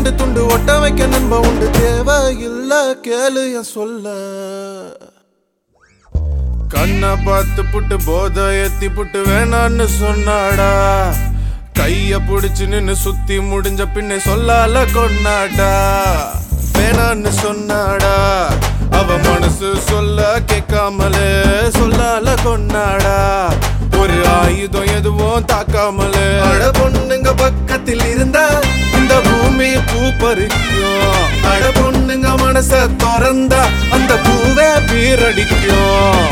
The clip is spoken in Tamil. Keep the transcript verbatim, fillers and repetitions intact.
ரெண்டு துண்டு ஒட்ட வைக்க நண்ப உண்டு தேவை இல்ல கேளு என் சொல்ல கண்ணை பார்த்து புட்டு போத ஏத்தி புட்டு வேணான்னு சொன்னாடா கைய புடிச்சு நின்னு சுத்தி முடிஞ்ச பின்னே சொல்லால கொண்டாடா வேணான்னு சொன்னாடா அவ மனசு சொல்ல கேட்காமலே சொல்லால கொண்டாடா ஒரு ஆயுதம் எதுவும் தாக்காமலே அட பொண்ணுங்க பக்கத்தில் இருந்தா இந்த பூமி பூ பறிக்கும் அட பொண்ணுங்க மனச திறந்தா அந்த பூவே பீரடிக்கும்